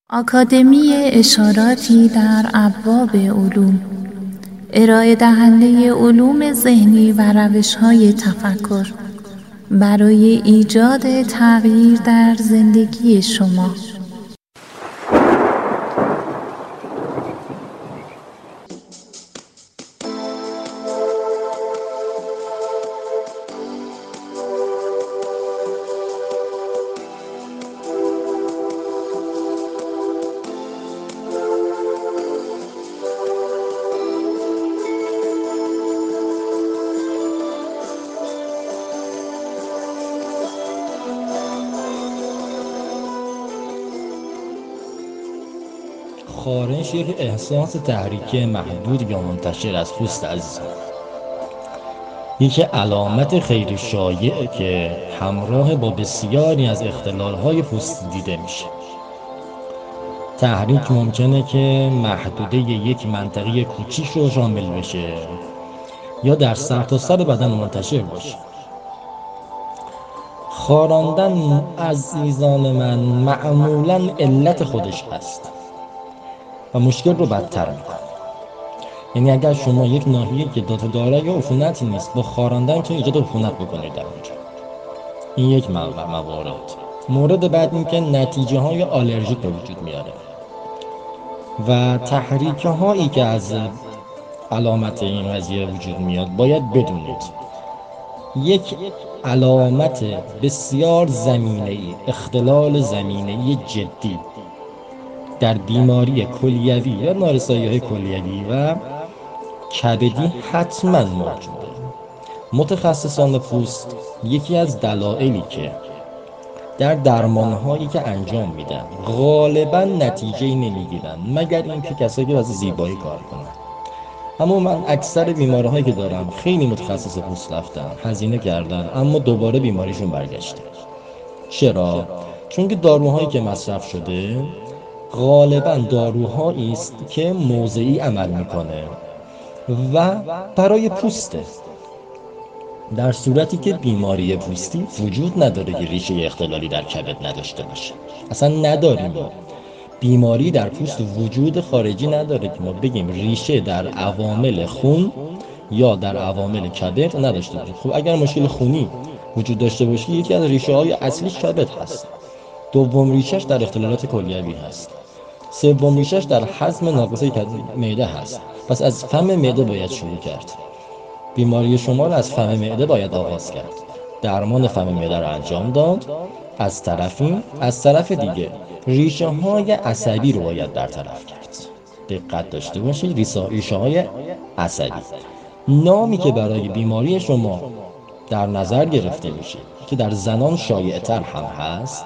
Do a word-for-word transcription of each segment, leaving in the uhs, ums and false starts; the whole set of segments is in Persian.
آکادمی اشاراتی در ابواب علوم، ارائه دهنده علوم ذهنی و روش‌های تفکر برای ایجاد تغییر در زندگی شما. خارش یک احساس تحریکی محدود یا منتشر از پوست عزیزان، یک علامت خیلی شایع که همراه با بسیاری از اختلال‌های پوستی دیده میشه. تحریک ممکنه که محدوده یک منطقه کوچیک رو شامل بشه یا در سرتاسر بدن منتشر باشه. خاراندن عزیزان من معمولاً علت خودش هست و مشکل رو بدتر میکنه. یعنی اگر شما یک ناحیه که داده داره یا عفونتی نیست، با خاراندن تو ایجاد عفونت بکنید در اونجا. این یک موارد. مورد بعد این که نتیجه های آلرژیک به وجود میاره و تحریک هایی که از علامت این قضیه وجود میاد باید بدونید یک علامت بسیار زمینه‌ای، اختلال زمینه‌ای جدی در بیماری کلیوی یا نارسایی‌های کلیوی و کبدی حتما موجوده. متخصصان پوست یکی از دلایلی که در درمان‌هایی که انجام میدن غالبا نتیجه‌ای نمیگیرن مگر اینکه کسایی که واسه زیبایی کار کنن. اما من اکثر بیماری‌هایی که دارم خیلی متخصص پوست رفتن، هزینه کردن، اما دوباره بیماریشون برگشته. چرا؟ چون که داروهایی که مصرف شده غالباً داروهایی است که موضعی عمل میکنه و برای پوسته، در صورتی که بیماری پوستی وجود نداره که ریشه اختلالی در کبد نداشته باشه. اصلا نداریم. بیماری در پوست وجود خارجی نداره که ما بگیم ریشه در عوامل خون یا در عوامل کبد نداشته باشه. خب اگر مشکل خونی وجود داشته باشه، یکی از ریشه های اصلیش کبد هست. دوم ریشش در اختلالات کلیوی هست. سوم ریشش در هضم ناقصه معده هست. پس از فم معده باید شروع کرد. بیماری شما را از فم معده باید آغاز کرد. درمان فم معده را انجام داد. از طرفی از طرف دیگه ریشه های عصبی رو باید برطرف کرد. دقت داشته باشید، ریشه های عصبی. نامی که برای بیماری شما در نظر گرفته میشه که در زنان شایع تر هم هست،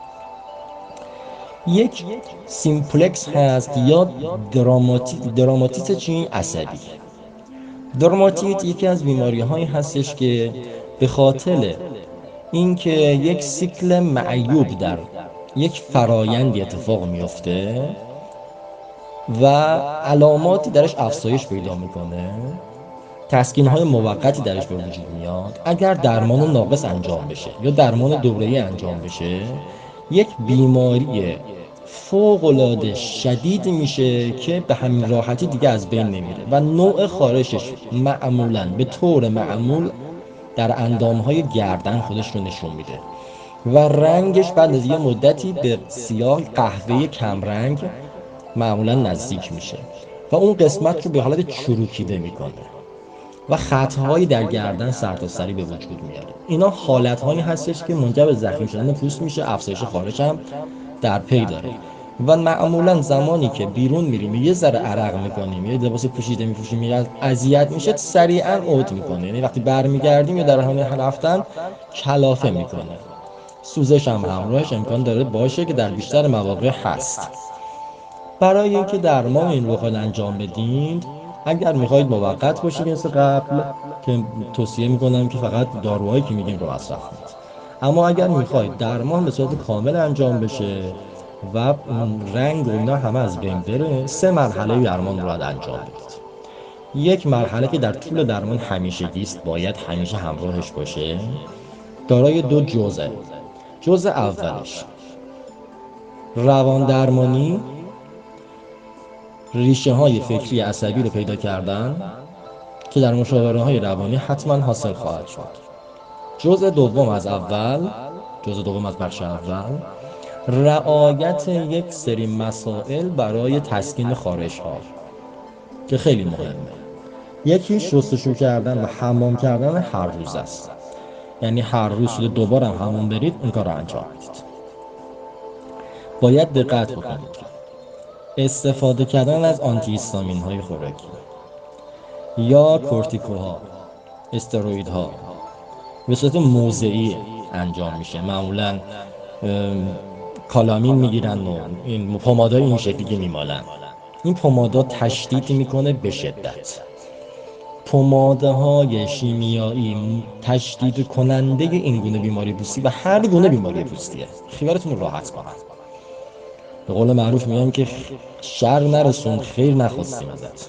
یک سیمپلکس هست یا دراماتیت دراماتیت چین عصبی. دراماتیت یکی از بیماری هایی هستش که به خاطر اینکه یک سیکل معیوب در یک فرایندی اتفاق میفته و علاماتی درش افزایش پیدا میکنه، تسکین های موقتی درش به وجود میاد. اگر درمان ناقص انجام بشه یا درمان دوره‌ای انجام بشه، یک بیماری فوق‌العاده شدید میشه که به همین راحتی دیگه از بین نمیره و نوع خارشش معمولاً به طور معمول در اندامهای گردن خودش رو نشون میده و رنگش بعد از یه مدتی به سیاه قهوه‌ای کمرنگ معمولاً نزدیک میشه و اون قسمت رو به حالت چروکیده میکنه و خطهایی در گردن سرتاسری به وجود میاره. اینا حالتهایی هستش که منجر به زخمی شدن پوست میشه، افزایش خارش هم در پی داره و معمولا زمانی که بیرون میریم یه ذره عرق میکنیم، یه لباس پوشیده میپوشیم، یه اذیت میشه، سریعا عود میکنه. یعنی وقتی برمیگردیم یا در همین رفتن کلافه میکنه. سوزش هم همراهش امکان داره باشه که در بیشتر مواقع هست. برای اینکه درمان این رو خود انجام بدید، اگر میخواید موقت باشید مثل قبل که توصیه میکنم که فقط داروهایی که میگیم رو مصرف کنید، اما اگر میخواید درمان به صورت کامل انجام بشه و رنگ و اینا همه از بین بره، سه مرحله درمان رو باید انجام بدید. یک مرحله که در طول درمان همیشگی است، باید همیشه همراهش باشه، دارای دو جزء. جزء اولش روان درمانی ریشه های فکری عصبی رو پیدا کردن که در مشاوره های روانی حتما حاصل خواهد شد. جزء دوم از اول جزء دوم از بخش اول رعایت یک سری مسائل برای تسکین خارش ها که خیلی مهمه. یکی شستشو کردن و حمام کردن هر روز است، یعنی هر روز شده دوباره هم حمام برید این کار رو انجام بدید. باید دقت بکنید که استفاده کردن از آنتی هیستامین های خوراکی یا کورتیکوها، استروئیدها به صورت موضعی انجام میشه. معمولا کالامین میگیرن و این پمادای این شکلی که میمالن، این پمادا تشدید میکنه به شدت. پماده های شیمیایی تشدید کننده این گونه بیماری پوستی و هر گونه بیماری پوستیه. خیالتون راحت کنن. به قول معروف میگن که شر نرسون خیر نخواستیم ازت.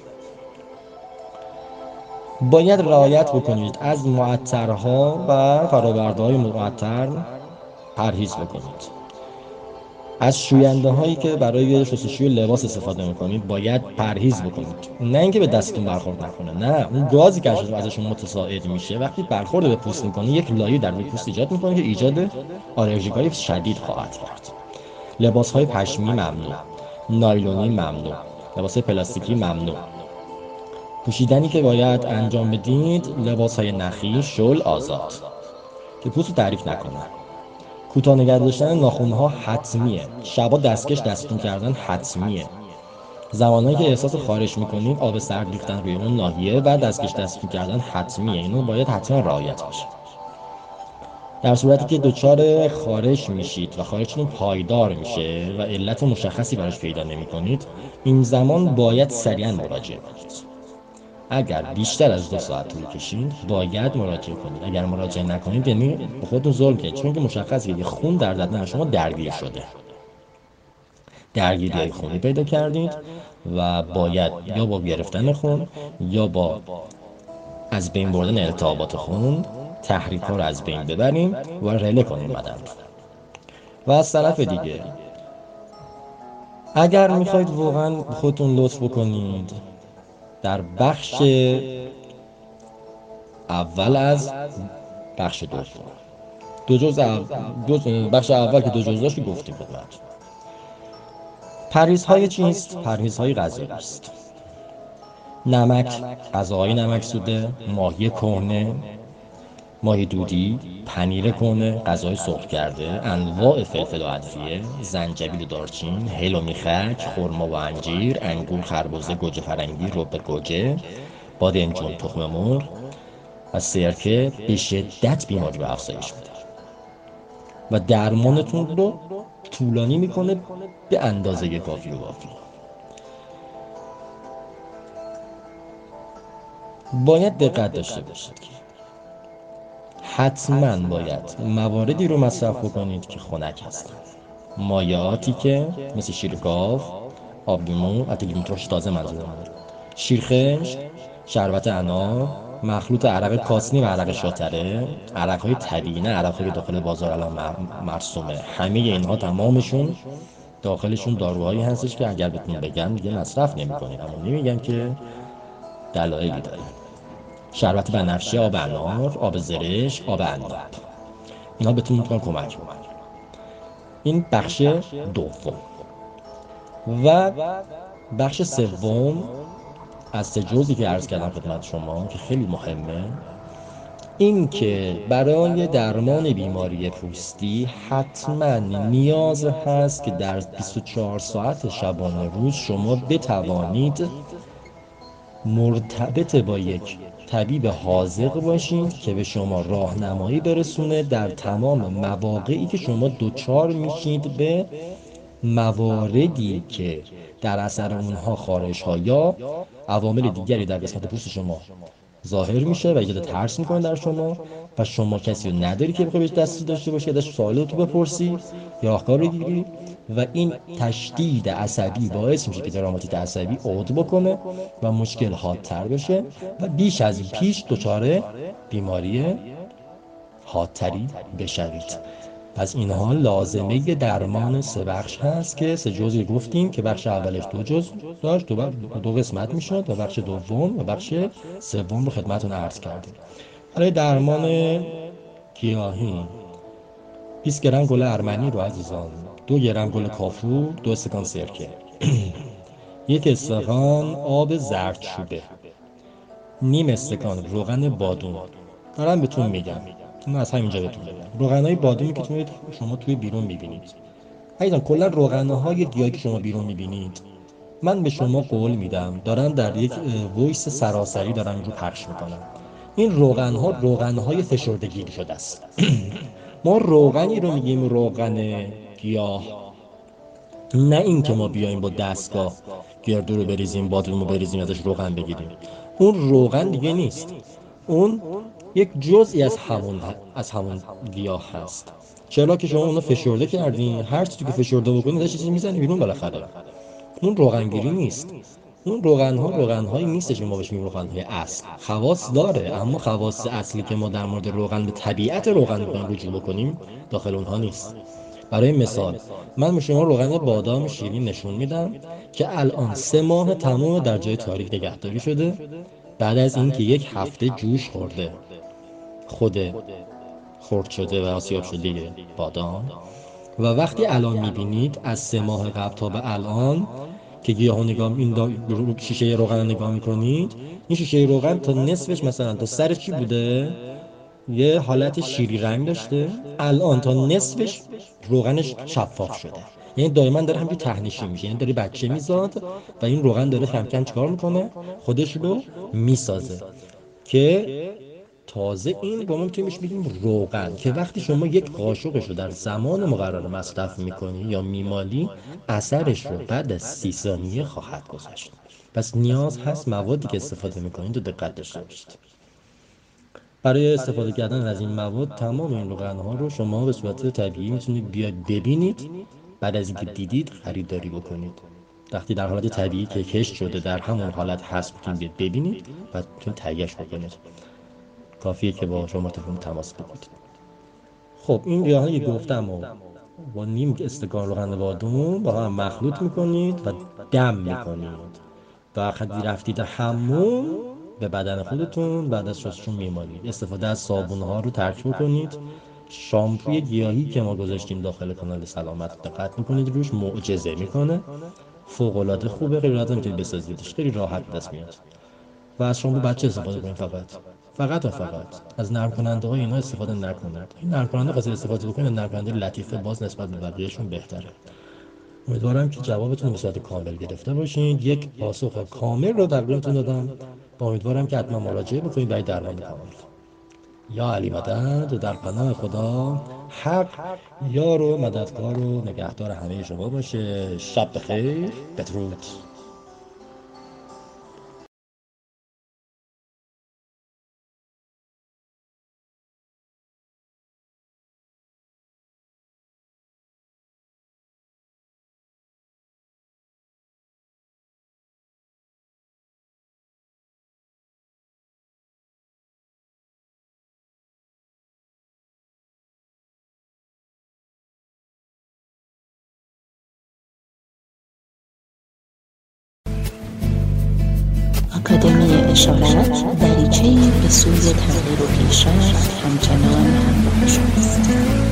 باید رعایت بکنید از معطرها و فرآورده‌های معطر پرهیز بکنید. از شوینده هایی که برای شستشوی لباس استفاده میکنید باید پرهیز بکنید. نه اینکه به دستتون برخورد نکنه، نه، اون گازی که ازشون متساعد میشه وقتی برخورد به پوست میکنه یک لایه در روی پوست ایجاد میکنه که ایجاد آلرژی‌های شدید خواهد کرد. لباس های پشمی ممنوع، نایلونی ممنوع، لباس پلاستیکی ممنوع. پوشیدنی که باید انجام بدید لباس های نخی، شل، آزاد که پوست رو تحریک نکنه. کوتاه نگه داشتن ناخن‌ها حتمیه. شبا دستکش دستتون کردن حتمیه. زمانهایی که احساس خارش میکنید آب سرد ریختن روی اون ناحیه و دستکش دستتون کردن حتمیه. اینو باید حتما رعایت بشه. در صورتی که دچار خارش میشید و خارشتون پایدار میشه و علت مشخصی براش پیدا نمیکنید، این زمان باید سریعا مراجعه کنید. اگر بیشتر از دو ساعت طول کشید باید مراجعه کنید. اگر مراجعه نکنید یعنی به خودتون ظلم کردید، چون که مشخصه که خون در بدن شما درگیر شده، درگیری خونی پیدا کردید و باید یا با گرفتن خون یا با از بین بردن التهابات خون تحریک ها رو از بین ببریم و رله کنیم بدن. و از طرف دیگه اگر میخواید واقعا خودتون لطف بکنید در بخش اول از بخش دوم، دو جزء اول، بخش اول که دو جزء داشت گفتیم خدمت. پرهیزهای چیست؟ پرهیزهای غذایی است. نمک، غذاهای نمک‌زوده، ماهی کهنه، ماهی دودی، پنیر کهنه، غذای سرخ کرده، انواع فلفل و ادویه، زنجبیل و دارچین، هل و میخک، خرما و انجیر، انگور، خربزه، گوجه فرنگی، رب گوجه، بادمجون، تخم مرغ و سرکه به شدت بیماری رو افزایش میده و درمانتون رو طولانی میکنه به اندازه کافی و وافی. باید دقت داشته باشید که حتما باید مواردی رو مصرف بکنید که خنک هستند. مایعاتی که مثل شیر گاو، آب لیمو، البته لیمو ترش تازه منظورم، شیرخشت، شربت انار، مخلوط عرق کاسنی و عرق شاتره، عرق‌های طبیعی نه عرق‌های داخل بازار الان مرسومه. همه اینها تمامشون داخلشون داروهایی هستش که اگر بهتون بگم دیگه مصرف نمی‌کنید، اما نمیگم که دلایلی داره. شربت بنفشه، آب انار، آب زرش، آب انداب، اینا بهتون میتونن کمک کنن. این بخش دوم. و بخش سوم از سه جزئی که عرض کردم خدمت شما که خیلی مهمه، این که برای درمان بیماری پوستی حتما نیاز هست که در بیست و چهار ساعت شبانه روز شما بتوانید مرتبط با یک طبیب حاذق باشید که به شما راهنمایی برسونه در تمام مواقعی که شما دچار میشید به مواردی که در اثر اونها خارش ها یا عوامل دیگری در قسمت پوست شما ظاهر میشه و ایجاد ترس میکنه در شما و شما کسی رو نداری که بخوای بهش دستی داشته باشی، ازش سوالاتو بپرسی یا راهکار رو بگیری و این تشدید عصبی باعث میشه که تروماتیت عصبی عود بکنه و مشکل حادتر بشه و بیش از پیش دچار بیماری حادتری بشوید. پس اینها لازمه درمان سه بخش هست که سه جزئی گفتیم که بخش اولش دو جزء داشت، دو, دو قسمت میشد و بخش دوم و بخش سوم رو خدمتتون عرض کردیم. برای درمان گیاهی بیست گرم گل ارمنی رو عزیزان، دو گرم گل کافور، دو استکان سرکه، یک استکان آب زردچوبه، نیم استکان روغن بادوم. دارم بهتون میگم، اینو از همینجا بهتون میگم، روغنای بادومی که شما توی بیرون میبینید عزیزان، کلا روغنهای گیاهی که شما بیرون میبینید، من به شما قول میدم دارن در یک وایس سراسری دارن رو پخش میکنن، این روغنها روغنهای فشردگی شده است. ما روغنی رو میگیم روغن گیاه، نه این که ما بیایم با دستگاه گردو رو بریزیم، بادوم رو بریزیم ازش روغن بگیریم. اون روغن دیگه نیست، اون یک جزئی از همون از همون گیاه هست. چرا که شما اونو فشرده کردین، هر چیزی که فشرده بکنید داشت چیزی میزنه بیرون بالاخره. اون روغنگیری نیست. اون روغن ها روغن هایی نیستش که ما بهش میگیم روغن های اصل. خواص داره، اما خواص اصلی که ما در مورد روغن به طبیعت روغن میخوایم رجوع بکنیم داخل اونها نیست. برای مثال من به شما روغن بادام شیرین نشون میدم که الان سه ماه تمام در جای تاریک نگهداری شده، بعد از اینکه یک هفته جوش خورده، خود خرد شده و آسیاب شده بادام. و وقتی الان میبینید از سه ماه قبل تا به الان که گیاهو نگاه این دا... شیشه روغن رو نگاه میکنید، این شیشه روغن تا نصفش مثلا تا سر چی بوده؟ یه حالت شیری رنگ داشته، الان تا نصفش روغنش شفاف شده. یعنی دائما داره همینجوری تهنشی میشه، یعنی داره بچه میزاد و این روغن داره کم کم چیکار میکنه؟ خودش رو میسازه که تازه این رو ما میتونیم بگیم روغن، که وقتی شما یک قاشقش رو در زمان مقرر مصرف میکنی یا میمالی، اثرش رو بعد از سی ثانیه خواهد گذاشت. پس نیاز هست موادی که استفاده میکنید رو دقت داشته باشید. برای استفاده کردن از این مواد تمام این روغن ها رو شما به صورت طبیعی میتونید بیاید ببینید، بعد از اینکه دیدید خریداری بکنید. وقتی در حالت طبیعی که کشت شده در همون حالت هست میتونید ببینید و میتونید تهیه‌اش بکنید. کافیه که با شما تلفن تماس بگیرید. خب این گیاهی که گفتم و با نیم استکان روغن بادوم با هم مخلوط میکنید و دم میکنید. و وقتی رفتید حموم به بدن خودتون بعد از شستشو میمالید. استفاده از صابون ها رو ترک بکنید. شامپوی گیاهی که ما گذاشتیم داخل کانال سلامت دقت بکنید روش، معجزه میکنه، فوق العاده خوبه، خیلی راحت میتونید بسازیدش، خیلی راحت دست میاد. و از شامپو بچه استفاده کنید، فقط فقط و فقط از نرم کننده های اینا استفاده نکنید. این نرم کننده خاصی استفاده بکنید، نرم کننده لطیفه، باز نسبت به بقیه‌شون بهتره. امیدوارم که جوابتون به صورت کامل گرفته باشید. یک پاسخ کامل رو تقدیمتون دادم. امیدوارم که حتما مراجعه بکنید برای درمان کامل. یا علی مدد، و در پناه خدا حق یار و مددگار و نگهدار همه شما باشه. شب بخیر، بدرود. آکادمی اشارت، دریچه‌ای به سوی تغییر و پیشرفت همچنان همراه شماست.